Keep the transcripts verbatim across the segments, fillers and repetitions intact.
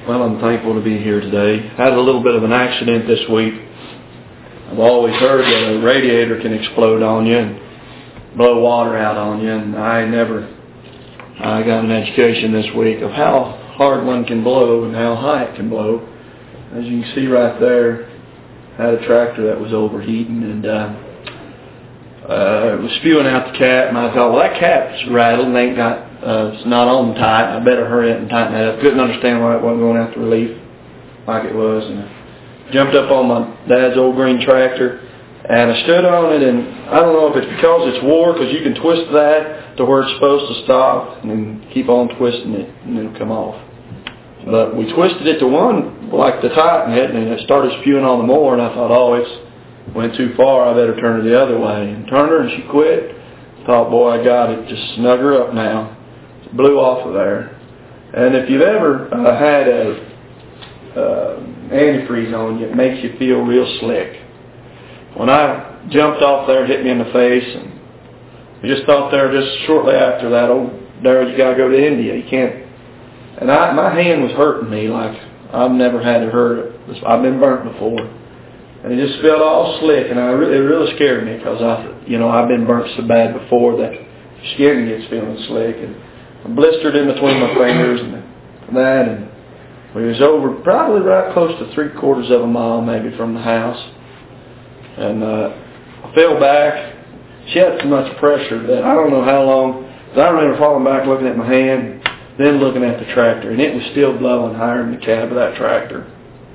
Well, I'm thankful to be here today. Had a little bit of an accident this week. I've always heard that a radiator can explode on you and blow water out on you, and I never, I got an education this week of how hard one can blow and how high it can blow. As you can see right there, I had a tractor that was overheating, and uh, uh, it was spewing out the cap, and I thought, well, that cap's rattled and ain't got, uh, it's not on tight. I better hurry up and tighten that up. Couldn't understand why it wasn't going out to relief like it was, and I jumped up on my dad's old green tractor, and I stood on it, and I don't know if it's because it's wore, because you can twist that to where it's supposed to stop, and then keep on twisting it, and it'll come off. But we twisted it to one, like to tighten it, and it started spewing on the more, and I thought, oh, it's went too far, I better turn it the other way. And turned her, and she quit. Thought, boy, I got it, just snug her up now. It blew off of there. And if you've ever uh, had a uh, antifreeze on you, it makes you feel real slick. When I jumped off there, it hit me in the face, and I just thought there just shortly after that, oh, Darryl, you got to go to India. You can't. And I, my hand was hurting me like I've never had it hurt. I've been burnt before. And it just felt all slick, and I re- it really scared me because I, you know, I've been burnt so bad before that skin gets feeling slick, and I blistered in between my fingers and that, and we was over probably right close to three quarters of a mile maybe from the house, and uh, I fell back. She had so much pressure that I don't know how long. I remember falling back, looking at my hand, then looking at the tractor, and it was still blowing higher in the cab of that tractor.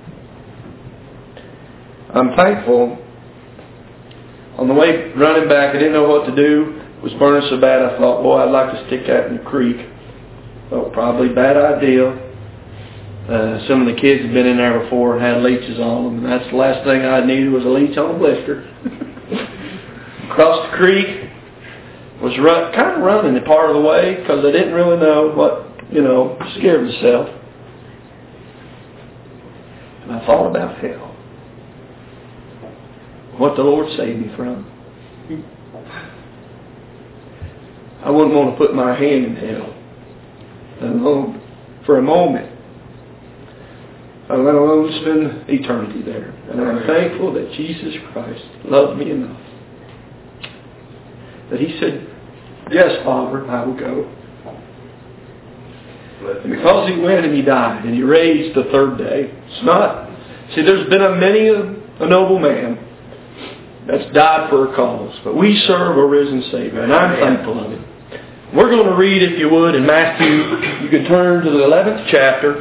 I'm thankful. On the way running back, I didn't know what to do. It was burning so bad, I thought, boy, I'd like to stick that in the creek. Well, probably a bad idea. Uh, some of the kids had been in there before and had leeches on them, and that's the last thing I needed was a leech on a blister. Across the creek, was run, kind of running a part of the way because I didn't really know what, you know, scared myself. And I thought about hell. What the Lord saved me from. I wouldn't want to put my hand in hell, let alone for a moment, let alone spend eternity there. And I'm thankful that Jesus Christ loved me enough that He said, yes, Father, I will go. And because He went and He died and He raised the third day, it's not, see, there's been a many a, a noble man that's died for a cause, but we serve a risen Savior, and I'm thankful of it. We're going to read, if you would, in Matthew. You can turn to the eleventh chapter.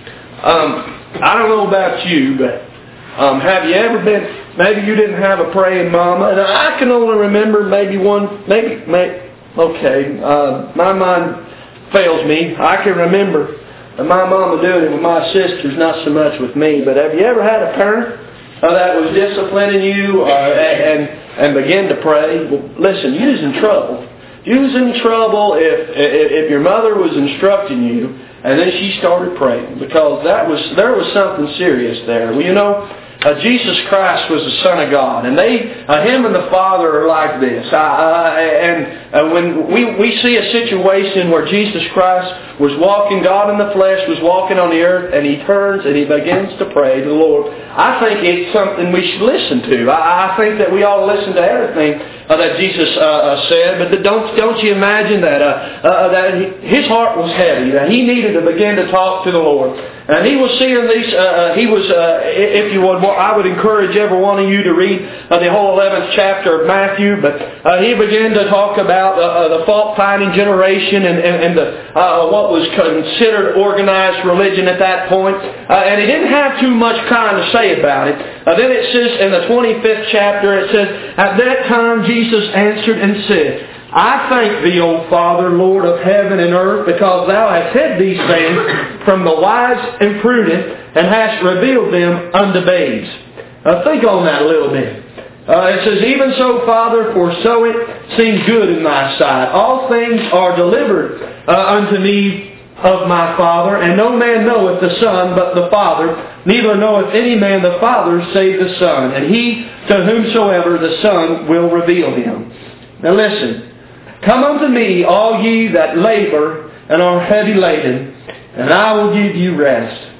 Um, I don't know about you, but um, have you ever been, maybe you didn't have a praying mama, and I can only remember maybe one, maybe, maybe okay, uh, my mind fails me. I can remember my mama doing it with my sisters, not so much with me, but have you ever had a parent Uh, that was disciplining you uh, and and begin to pray? Well, listen, you was in trouble. You was in trouble if, if if your mother was instructing you and then she started praying, because that was there was something serious there. Well, you know, uh, Jesus Christ was the Son of God, and they, uh, Him and the Father are like this. Uh, uh, and uh, when we we see a situation where Jesus Christ was walking, God in the flesh was walking on the earth, and He turns and He begins to pray to the Lord. I think it's something we should listen to. I, I think that we ought to listen to everything uh, that Jesus uh, uh, said. But don't don't you imagine that uh, uh, that he, His heart was heavy, that He needed to begin to talk to the Lord. And He was seeing these, uh, He was, uh, if you would, well, I would encourage every one of you to read uh, the whole eleventh chapter of Matthew, but uh, He began to talk about uh, uh, the fault-finding generation and, and, and the, uh, what was considered organized religion at that point. Uh, and He didn't have too much kind to say about it. Uh, then it says in the twenty-fifth chapter, it says, at that time Jesus answered and said, I thank Thee, O Father, Lord of heaven and earth, because Thou hast hid these things from the wise and prudent, and hast revealed them unto babes. Uh, think on that a little bit. Uh, it says, even so, Father, for so it seems good in Thy sight. All things are delivered uh, unto me of my Father, and no man knoweth the Son but the Father, neither knoweth any man the Father save the Son, and he to whomsoever the Son will reveal Him. Now listen. Come unto me, all ye that labor and are heavy laden, and I will give you rest.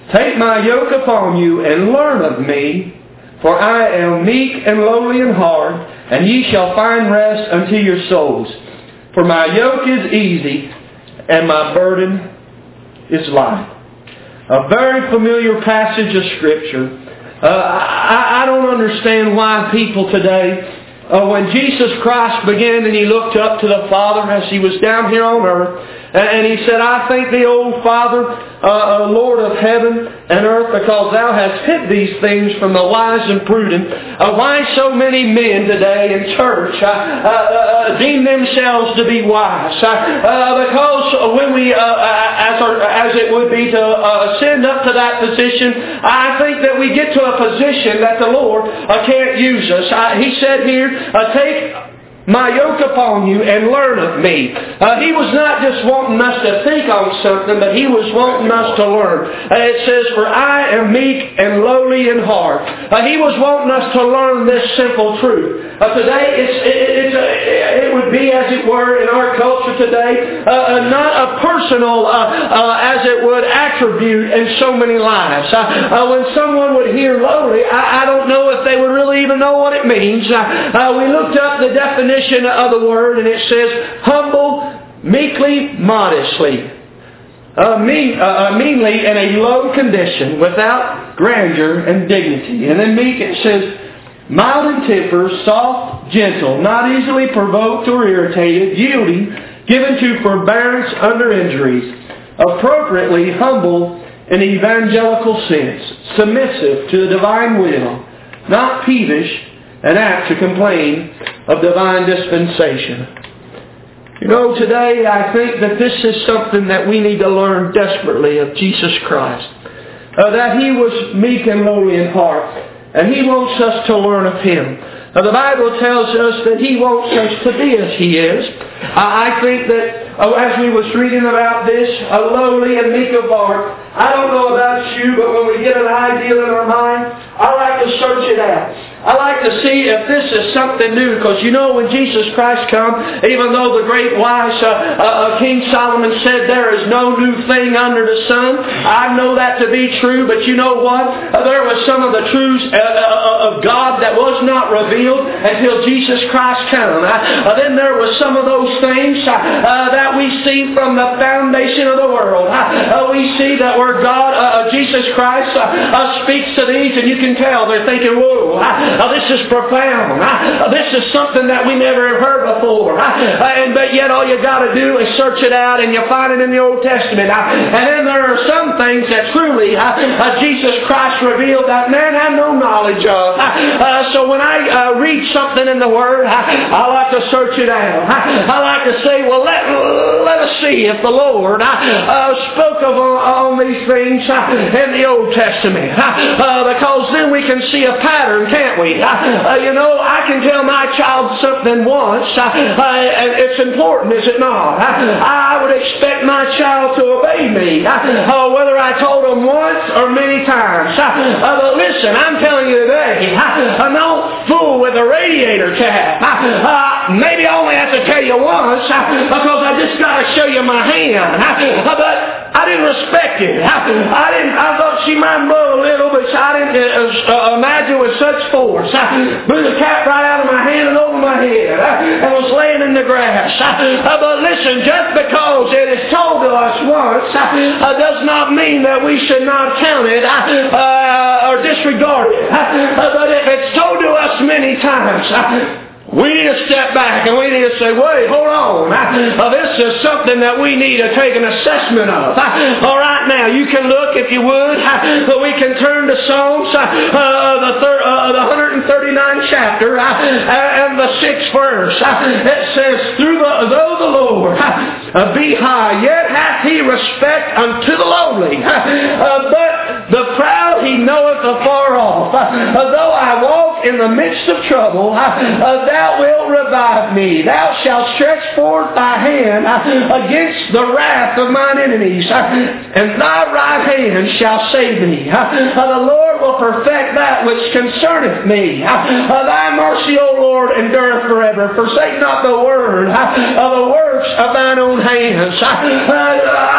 Take my yoke upon you and learn of me, for I am meek and lowly in heart, and ye shall find rest unto your souls. For my yoke is easy, and my burden is light. A very familiar passage of Scripture. Uh, I, I don't understand why people today, uh, when Jesus Christ began and He looked up to the Father as He was down here on earth, and He said, I thank Thee, O Father, uh, Lord of heaven and earth, because Thou hast hid these things from the wise and prudent. Uh, why so many men today in church uh, uh, deem themselves to be wise? Uh, uh, because when we, uh, as, our, as it would be to uh, ascend up to that position, I think that we get to a position that the Lord uh, can't use us. Uh, he said here, uh, take my yoke upon you and learn of me. Uh, he was not just wanting us to think on something, but He was wanting us to learn. Uh, it says, for I am meek and lowly in heart. Uh, he was wanting us to learn this simple truth. Uh, today, it's, it, it's a, it would be, as it were, in our culture today, uh, not a personal, uh, uh, as it would, attribute in so many lives. Uh, uh, when someone would hear lowly, I, I don't know if they would really even know what it means. Uh, uh, we looked up the definition of the word, and it says humble, meekly, modestly, uh, mean, uh, meanly in a low condition, without grandeur and dignity. And then meek, it says mild in temper, soft, gentle, not easily provoked or irritated, yielding, given to forbearance under injuries, appropriately humble in evangelical sense, submissive to the divine will, not peevish and apt to complain of divine dispensation. You know, today I think that this is something that we need to learn desperately of Jesus Christ. Uh, that He was meek and lowly in heart. And He wants us to learn of Him. Now, the Bible tells us that He wants us to be as He is. I, I think that, oh, as we was reading about this, a lowly and meek of heart, I don't know about you, but when we get an ideal in our mind, I like to search it out. I like to see if this is something new, because you know when Jesus Christ come, even though the great wise uh, uh, King Solomon said there is no new thing under the sun, I know that to be true, but you know what? Uh, there was some of the truths uh, uh, of God that was not revealed until Jesus Christ came. Uh, uh, then there was some of those things uh, uh, that we see from the foundation of the world. Uh, uh, we see that where God, uh, Jesus Christ uh, uh, speaks to these, and you can tell they're thinking, whoa, uh, Uh, this is profound. Uh, this is something that we never have heard before. Uh, and, but yet all you got to do is search it out, and you find it in the Old Testament. Uh, and then there are some things that truly uh, uh, Jesus Christ revealed that man had no knowledge of. Uh, uh, so when I uh, read something in the Word, uh, I like to search it out. Uh, I like to say, well, let, let us see if the Lord uh, uh, spoke of on, on these things uh, in the Old Testament. Uh, uh, because then we can see a pattern, can't we? we? Uh, you know, I can tell my child something once, uh, uh, and it's important, is it not? Uh, I would expect my child to obey me, uh, whether I told them once or many times. Uh, uh, but listen, I'm telling you today, uh, don't fool with a radiator cap. Uh, uh, maybe I only have to tell you once, uh, because I just got to show you my hand. Uh, but I didn't respect it. I, I didn't. I thought she might blow a little, but I didn't uh, imagine with such force. I blew the cap right out of my hand and over my head, uh, and was laying in the grass. Uh, but listen, just because it is told to us once uh, does not mean that we should not count it uh, uh, or disregard it. Uh, but if it's told to us many times, Uh, we need to step back and we need to say, wait, hold on. Uh, this is something that we need to take an assessment of. Uh, all right, now, you can look, if you would, uh, but we can turn to Psalms, uh, the, thir- uh, the one hundred thirty-ninth chapter, uh, and the sixth verse. Uh, it says, Through the, though the Lord uh, be high, yet hath He respect unto the lowly. Uh, but the proud He knoweth afar off. Uh, though I walk in the midst of trouble, uh, uh, Thou wilt revive me. Thou shalt stretch forth thy hand uh, against the wrath of mine enemies, uh, and thy right hand shall save me. Uh, uh, the Lord will perfect that which concerneth me. Uh, uh, thy mercy, O Lord, endureth forever. Forsake not the word uh, of the works of thine own hands. Uh, uh, I want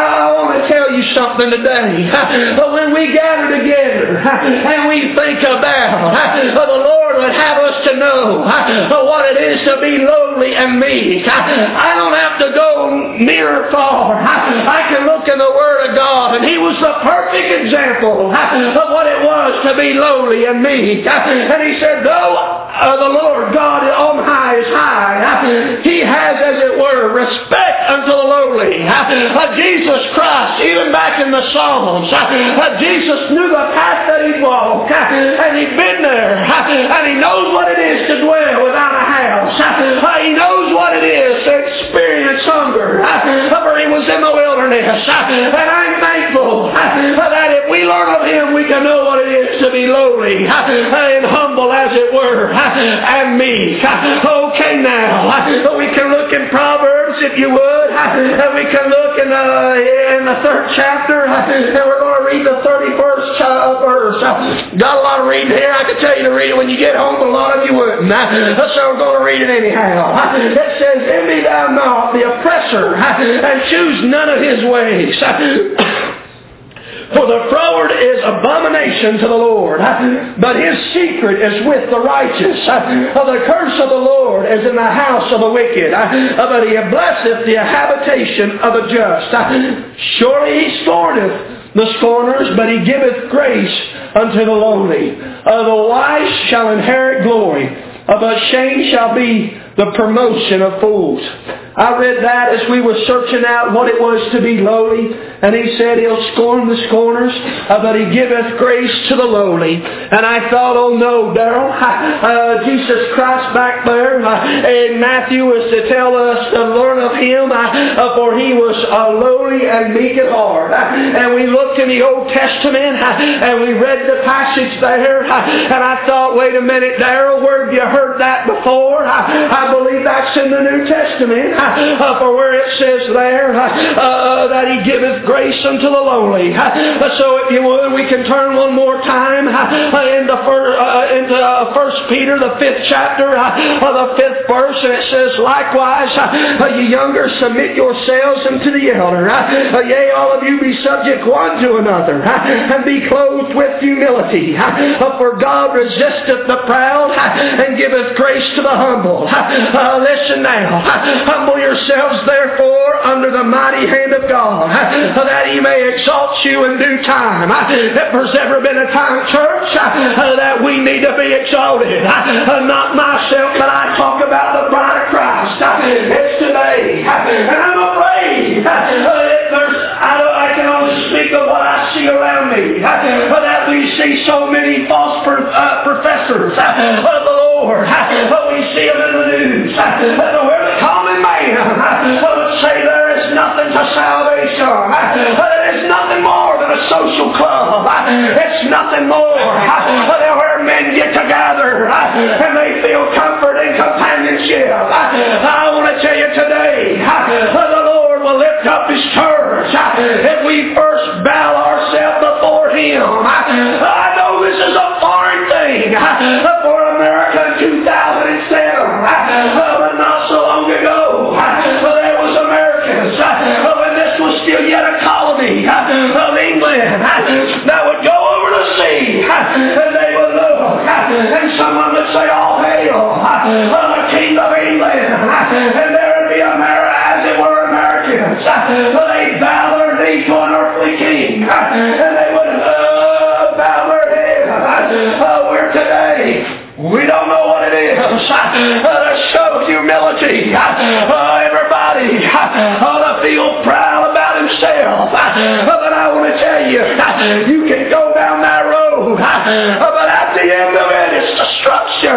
want to tell you something today. When we gather together and we think about the Lord would have us to know what it is to be lowly and meek, I don't have to go near or far. I can look in the Word of God, and He was the perfect example of what it was to be lowly and meek. And He said, though uh, the Lord God on high is high, He has, as it were, respect unto the lowly. Uh, Jesus Christ, even back in the Psalms, uh, Jesus knew the path that He'd walk, uh, and He'd been there, uh, and He knows what it is to dwell without a house. Uh, he knows what it is to experience hunger, uh, for He was in the wilderness. Uh, and I'm thankful uh, that if we learn of Him, we can know what it is to be lowly uh, and humble, as it were, uh, and meek. Uh, okay, now, uh, we can look in Proverbs, if you would, uh, we can look in, uh, in the third chapter, uh, and we're going to read the thirty-first uh, verse. Uh, got a lot of reading here. I could tell you to read it when you get home, but a lot of you wouldn't. Uh, so we're going to read it anyhow. Uh, it says, envy thou not the oppressor, uh, and choose none of his ways. Uh, For the froward is abomination to the Lord, but his secret is with the righteous. The curse of the Lord is in the house of the wicked, but he blesseth the habitation of the just. Surely he scorneth the scorners, but he giveth grace unto the lowly. The wise shall inherit glory, but shame shall be the promotion of fools. I read that as we were searching out what it was to be lowly, and he said He'll scorn the scorners, uh, but He giveth grace to the lowly. And I thought, oh no, Darrell, uh, Jesus Christ back there uh, in Matthew was to tell us to learn of Him, uh, for He was uh, lowly and meek at heart. Uh, and we looked in the Old Testament, uh, and we read the passage there, uh, and I thought, wait a minute, Darrell, where have you heard that before? Uh, I believe that's in the New Testament. Uh, for where it says there uh, uh, that He giveth grace unto the lowly. Uh, so if you would, we can turn one more time uh, into, fir- uh, into uh, First Peter, the fifth chapter, uh, the fifth verse, and it says, likewise, uh, ye younger, submit yourselves unto the elder. Uh, yea, all of you be subject one to another, uh, and be clothed with humility. Uh, for God resisteth the proud, uh, and giveth grace to the humble. Uh, listen now. Uh, Humble yourselves, therefore, under the mighty hand of God, that He may exalt you in due time. If there's ever been a time, church, that we need to be exalted, not myself, but I talk about the bride of Christ. It's today. And I'm afraid that there's, I, I can only speak of what I see around me, that we see so many false uh, professors of the Lord. We see them in the news. Where the common man I would say there is nothing to salvation. It is nothing more than a social club. It's nothing more than where men get together and they feel comfort and companionship. I want to tell you today, the Lord will lift up His church if we first bow ourselves before Him. I know this is a foreign thing for America in two thousand seven, but not so long ago. There was Americans when this was still yet a colony of England that would go over the sea and they would look and someone would say, all hail the King of England, and there would be America, as it were, Americans. They bow their knee to an earthly king and they would uh, bow their head. Uh, we're today, we don't know what it is to show humility. Uh, everybody ought to feel proud about himself. But I want to tell you, you can go down that road, but at the end of it, it's destruction.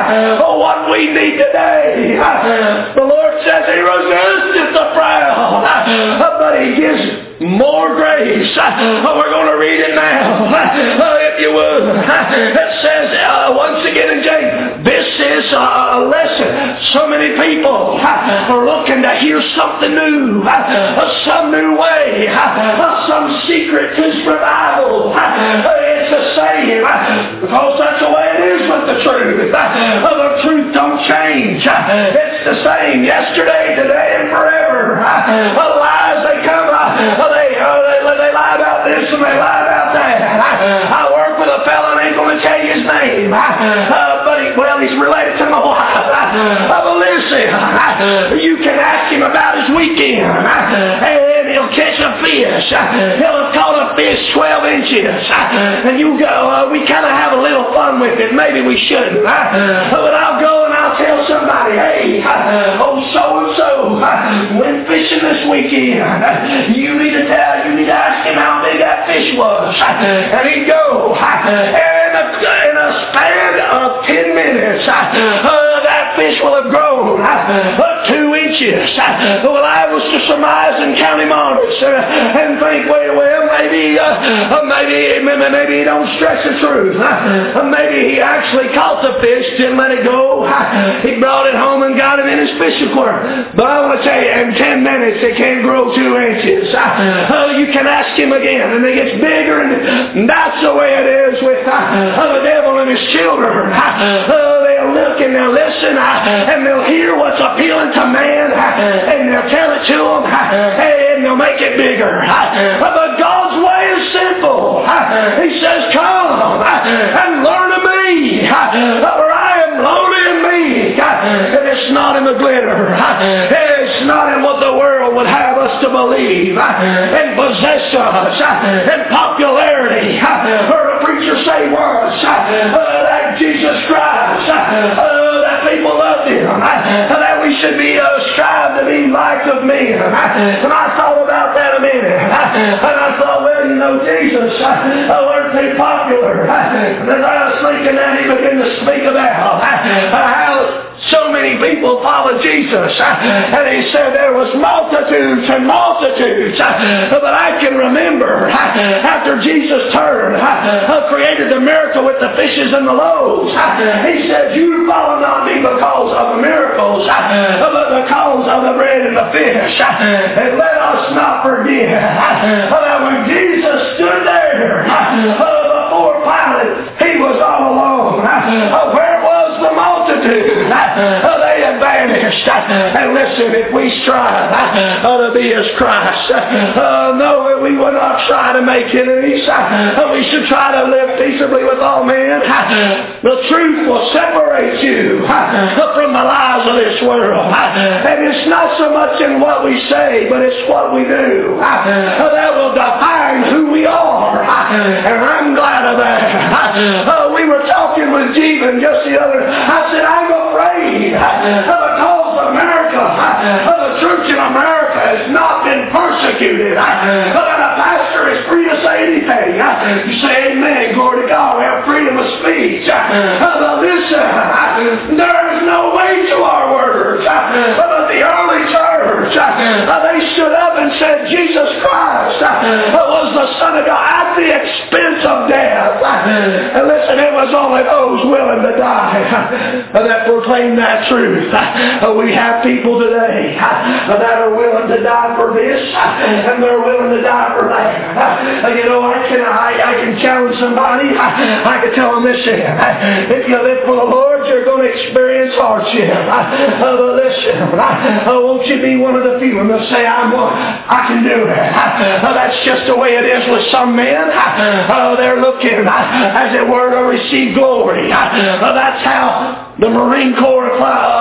What we need today, the Lord says He resisteth the proud, but He gives more grace. We're going to read it now, if you would. It says uh, once again in James, this is a lesson. So many people are looking to hear something new, some new way, some secret to revival. It's the same, because that's the way it is with the truth. The truth don't change. It's the same yesterday, today, and forever. Lies, they come, they, uh, listen, they lie about that. I, I work with a fellow and ain't going to tell you his name. I, uh, but he, well, he's related to my wife. I, I, but listen, I, you can ask him about his weekend. I, and he'll catch a fish. I, he'll have caught a fish twelve inches. I, and you go, uh, we kind of have a little fun with it. Maybe we shouldn't. I, but I'll go and I'll tell somebody, hey, oh, so-and-so went fishing this weekend. You need to tell, you need to ask him how big that fish was. And he'd go, and in a span of ten minutes, uh, that fish will have grown uh, two inches. Well, I was to surmise and count him honest uh, and think, well, well maybe, uh, maybe, maybe he don't stretch the truth. Uh, maybe he actually caught the fish, didn't let it go. Uh, he brought it home and got it in his fish aquarium. But I want to tell you, in ten minutes, it can grow two inches. Uh, uh, you can ask him again, and it gets bigger, and that's the way it is with uh, the devil and his children. Uh, they'll look and they'll listen, uh, and they'll hear what's appealing to man, uh, and they'll tell it to them, uh, and they'll make it bigger. Uh, but God's way is simple. Uh, he says, come uh, and learn of me, uh, for I am lowly and meek, uh, and it's not in the glitter. Uh, it's not in what the world would have us to believe, uh, in possessions, uh, in popularity, uh, or a preacher say once, uh, that Jesus Christ, uh, that people loved him, uh, that we should be uh, strive to be like of men. Uh, and I thought about that a minute, uh, and I thought, well, you know, Jesus uh, weren't too popular. Uh, and as I was thinking that, he began to speak about uh, how so many people followed Jesus. Uh, and he said there was multitudes and multitudes. Uh, but I can remember uh, after Jesus turned, uh, created the miracle with the fishes and the loaves. Uh, he said, you follow not me because of the miracles, uh, but because of the bread and the fish. Uh, and let us not forget uh, that when Jesus stood there uh, before Pilate, he was all alone. Uh, where was the multitude? Uh, they had vanished. Uh, and listen, if we strive uh, to be as Christ, uh, know that we will not try to make enemies. Uh, we should try to live peaceably with all men. Uh, the truth will separate you uh, from the lies of this world. Uh, and it's not so much in what we say, but it's what we do. Uh, that will define who we are. Uh, and I'm glad of that. Uh, we were talking with Jeevan just the other. I said, I'm afraid uh, because America, uh, the church in America has not been persecuted. Uh, but a pastor is free to say anything. Uh, you say amen, glory to God. We have freedom of speech. Uh, but listen, uh, there is no way to our words. Uh, but the early church, uh, they stood up and said, Jesus Christ uh, was the Son of God at the expense of death. Uh, and listen, it was only those willing to die uh, that proclaim that truth. Uh, we have people today uh, that are willing to die for this, uh, and they're willing to die for that. Uh, you know, I can I, I can challenge somebody. I, I can tell them this: uh, if you live for the Lord, you're going to experience hardship. Uh, but listen, uh, won't you be one of the few and they'll say, I'm one. I can do it. Uh, that's just the way it is with some men. Uh, they're looking, uh, as it were, to receive glory. Uh, that's how the Marine Corps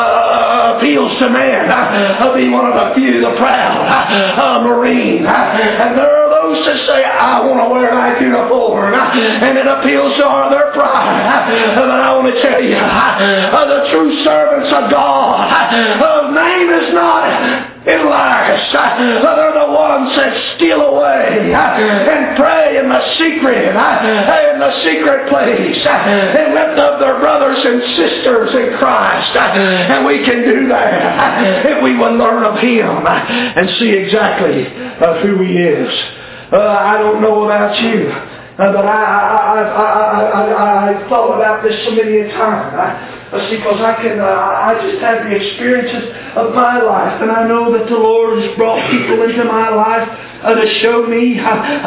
uh, appeals to man. Uh, be one of the few, the proud uh, Marine. Uh, and there are those that say, I want to wear that uniform. Uh, and it appeals to uh, their pride. Uh, but I want to tell you, uh, the true servants of God, uh, name is not in lies. Uh, they're the ones that steal away uh, and pray in the secret, uh, in the secret place, uh, and lift up their brothers and sisters in Christ. Uh, and we can do that uh, if we will learn of Him uh, and see exactly uh, who He is. Uh, I don't know about you. Uh, but I, I, I, I, I, I, I thought about this so many a time. I, See, because I can, uh, I just have the experiences of my life, and I know that the Lord has brought people into my life uh, to show me uh,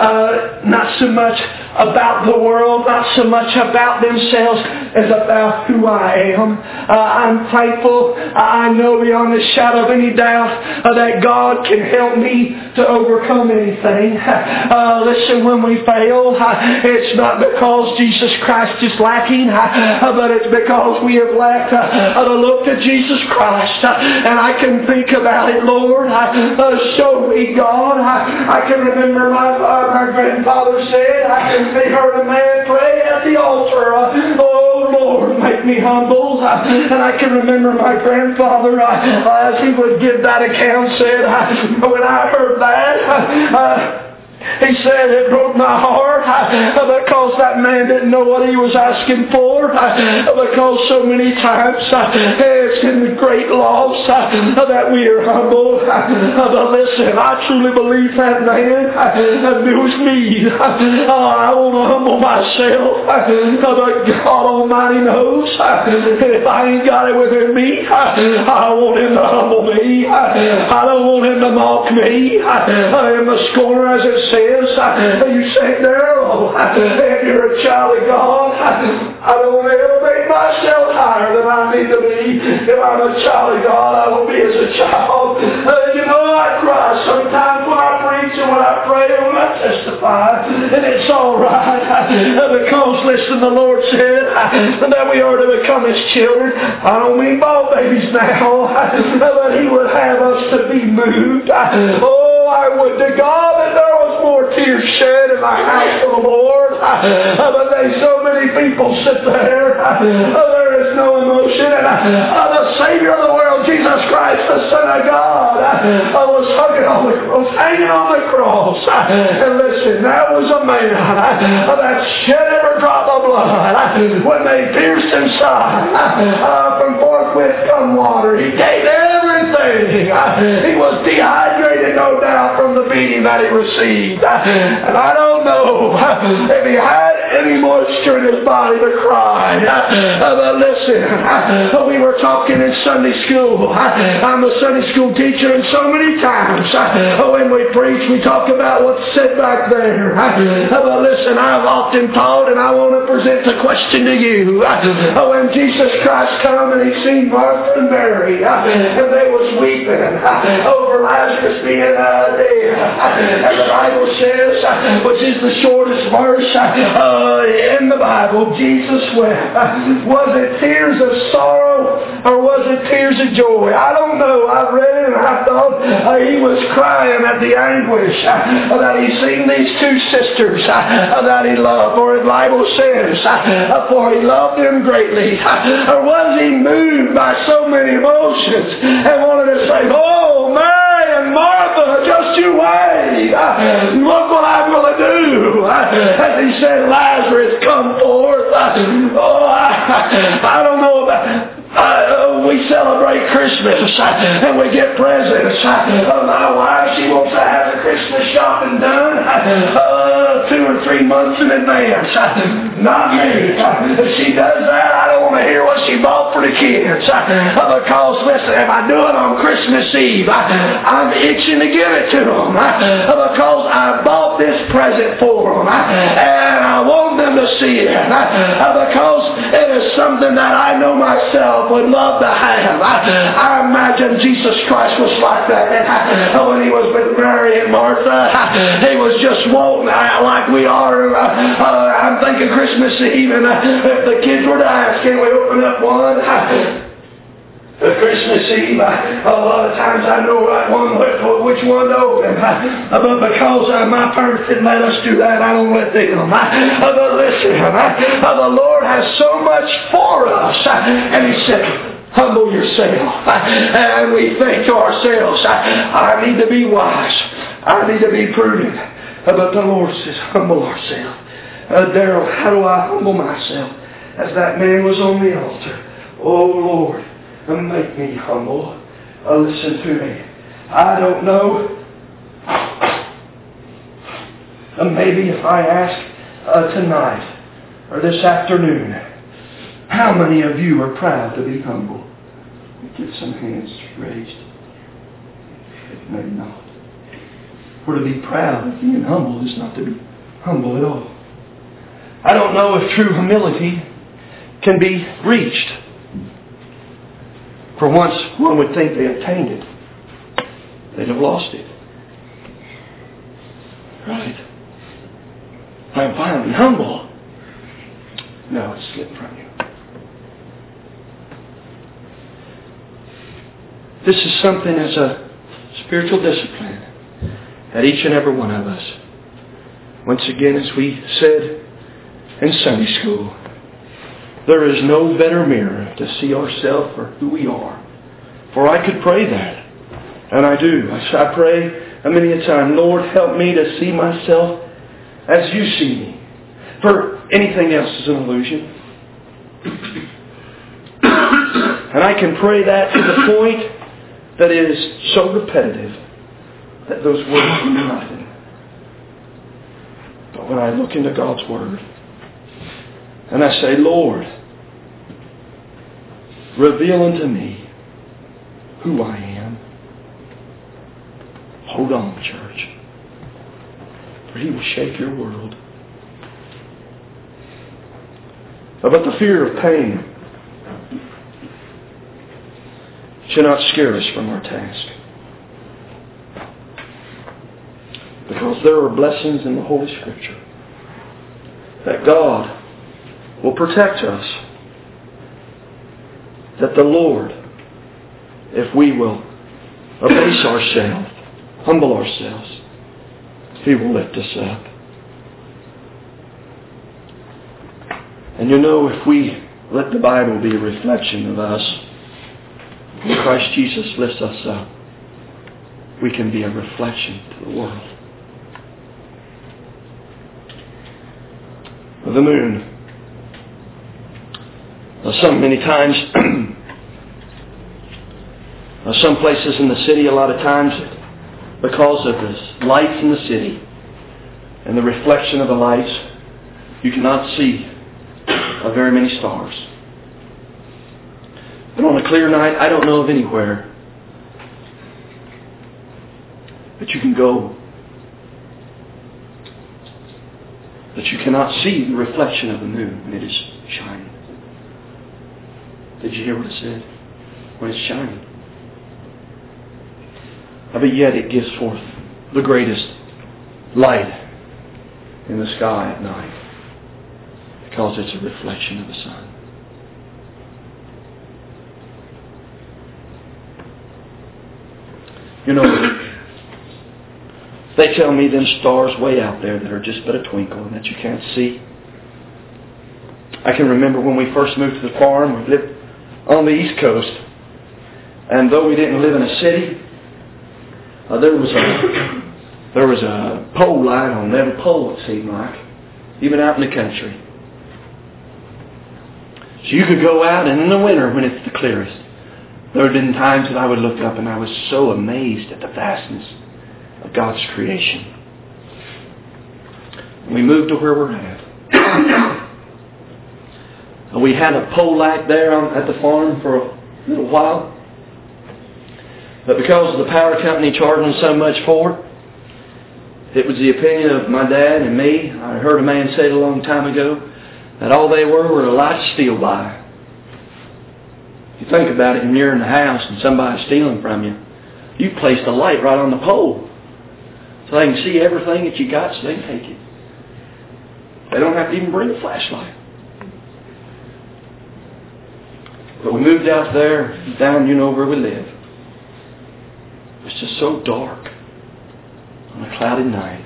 uh, not so much about the world, not so much about themselves as about who I am. Uh, I'm thankful. I know beyond the shadow of any doubt uh, that God can help me to overcome anything. Uh, listen, when we fail, uh, it's not because Jesus Christ is lacking, uh, but it's because we have lacked uh, to look to Jesus Christ. Uh, and I can think about it, Lord. Uh, uh, show me, God. I, I can remember my, uh, my grandfather said, I can They heard a man pray at the altar, uh, oh Lord, make me humble. Uh, and I can remember my grandfather, uh, as he would give that account, said, uh, when I heard that, uh, uh, he said it broke my heart uh, because that man didn't know what he was asking for, uh, because so many times uh, it's in the great loss uh, that we are humble. Uh, but listen, I truly believe that man, uh, it was me. Uh, I want to humble myself, uh, but God Almighty knows uh, if I ain't got it within me, uh, I want Him to humble me. Uh, I don't want Him to mock me. I am a scorner, as it says. You say there, oh, if you're a child of God, I don't want to ever make myself higher than I need to be. If I'm a child of God, I will be as a child. Uh, you know, I cry sometimes when I preach and when I pray and when I testify, and it's all right. Uh, because, listen, the Lord said uh, that we are to become His children. I don't mean ball babies now, uh, but He would have us to be moved. Uh, oh, I would to God that there was more tears shed in my house for the Lord. Uh, but there's so many people sit there. Uh, there is no emotion. And uh, the Savior of the world, Jesus Christ, the Son of God, uh, was hanging on the cross. Hanging on the cross. Uh, and listen, that was a man uh, that shed every drop of blood. Uh, when they pierced Him side, uh, from forthwith come water. He gave everything. Uh, he was dehydrated, no doubt, from the beating that He received. And I don't know if He had any moisture in His body to cry. But listen, we were talking in Sunday school. I'm a Sunday school teacher, and so many times when we preach, we talk about what's said back there. But listen, I've often taught, and I want to present a question to you. When Jesus Christ come and He seen Martha and Mary, and they was weeping over Lazarus being uh, dead, and the Bible says, which is the shortest verse uh, in the Bible, Jesus wept. Was it tears of sorrow or was it tears of joy? I don't know. I read it and I thought uh, He was crying at the anguish uh, that He seen these two sisters uh, that He loved. For the Bible says, uh, for He loved them greatly. Uh, or was He moved by so many emotions and wanted to say, oh Mary and Martha, just you wait. Uh, look what I'm going to do. Uh, as He said, Lazarus, come forth. Uh, oh, I, I don't know about... Uh, we celebrate Christmas uh, and we get presents. Uh, my wife, she wants to have the Christmas shopping done uh, two or three months in advance. Uh, not me. Uh, if she does that, I don't want to hear what she bought for the kids. Uh, because, listen, if I do it on Christmas Eve, I, I'm itching to give it to them. Uh, because I bought this present for them. Uh, and I want them to see it. Uh, because it is something that I know myself would love to have. I, I imagine Jesus Christ was like that. Uh, when He was with Mary and Martha, uh, He was just wanting, uh, like we are. Uh, uh, I'm thinking Christmas Eve, and uh, if the kids were to ask, can we open up one? Uh, The Christmas Eve, uh, a lot of times I know right one which one to open. Uh, but because uh, my parents didn't let us do that, I don't let them. Uh, but listen, uh, the Lord has so much for us. Uh, and He said, humble yourself. Uh, and we think to ourselves, I, I need to be wise. I need to be prudent. Uh, but the Lord says, humble ourselves. Uh, Daryl, how do I humble myself? As that man was on the altar. Oh Lord, and make me humble. Uh, listen to me. I don't know. Uh, maybe if I ask uh, tonight or this afternoon, How many of you are proud to be humble? Get some hands raised. Maybe not. For to be proud of being humble is not to be humble at all. I don't know if true humility can be reached. For once one would think they obtained it, they'd have lost it. Right? I'm finally humble. No, it's slipped from you. This is something as a spiritual discipline that each and every one of us, once again, as we said in Sunday school, there is no better mirror to see ourselves for who we are. For I could pray that, and I do. I pray many a time, Lord, help me to see myself as you see me. For anything else is an illusion. And I can pray that to the point that is so repetitive that those words mean nothing. But when I look into God's Word and I say, Lord, reveal unto me who I am. Hold on, church. For He will shake your world. But the fear of pain should not scare us from our task. Because there are blessings in the Holy Scripture that God will protect us. That the Lord, if we will abase ourselves, humble ourselves, He will lift us up. And you know, if we let the Bible be a reflection of us, when Christ Jesus lifts us up, we can be a reflection to the world. The moon. So many times, some places in the city, a lot of times, because of the lights in the city and the reflection of the lights, you cannot see uh, very many stars. But on a clear night, I don't know of anywhere that you can go that you cannot see the reflection of the moon when it is shining. Did you hear what it said? When it's shining. But yet it gives forth the greatest light in the sky at night because it's a reflection of the sun. You know, they tell me them stars way out there that are just but a twinkle and that you can't see. I can remember when we first moved to the farm, we lived on the East Coast, and though we didn't live in a city, uh, there was a there was a pole light on every pole, it seemed like, even out in the country. So you could go out, and in the winter when it's the clearest, there have been times that I would look up and I was so amazed at the vastness of God's creation. And we moved to where we're at. And we had a pole light there on, at the farm for a little while. But because of the power company charging so much for it, it was the opinion of my dad and me. I heard a man say it a long time ago that all they were were a light to steal by. You think about it, when you're in the house and somebody's stealing from you, you placed a light right on the pole so they can see everything that you got so they can take it. They don't have to even bring a flashlight. But we moved out there, down, you know where we live. It's just so dark on a cloudy night.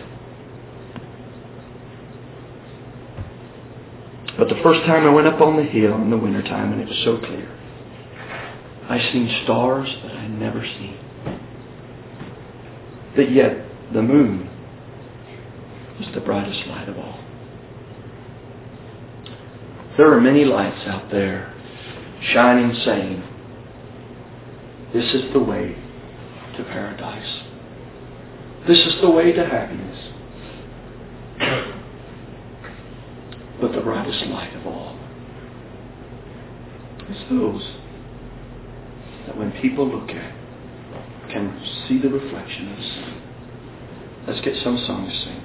But the first time I went up on the hill in the wintertime and it was so clear, I seen stars that I had never seen. But yet, the moon was the brightest light of all. There are many lights out there shining, saying, this is the way to paradise. This is the way to happiness. But the brightest light of all It's those that when people look at can see the reflection of the Son. Let's get some song to sing.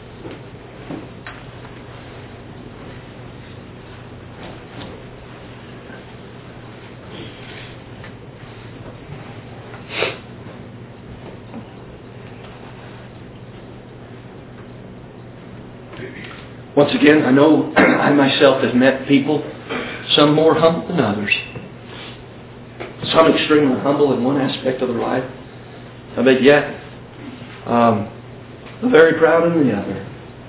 Once again, I know I myself have met people, some more humble than others. Some extremely humble in one aspect of their life, but yet um, very proud in the other.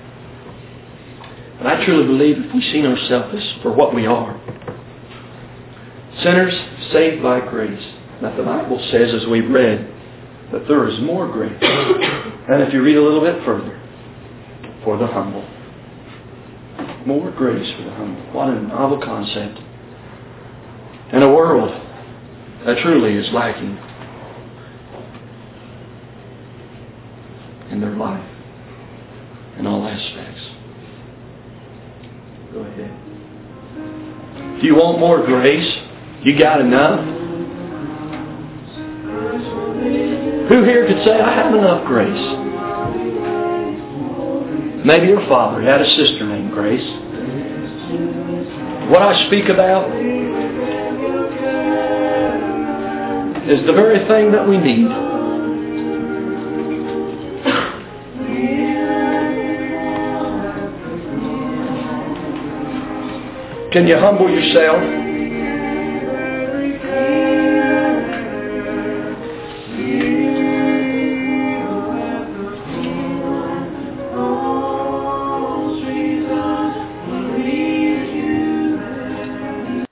But I truly believe if we see ourselves as for what we are, sinners saved by grace, that the Bible says, as we've read, that there is more grace. And if you read a little bit further, for the humble. More grace for the humble. What a novel concept. In a world that truly is lacking in their life, in all aspects. Go ahead. If you want more grace, you got enough. Who here could say, I have enough grace? Maybe your father had a sister named Grace. What I speak about is the very thing that we need. Can you humble yourself?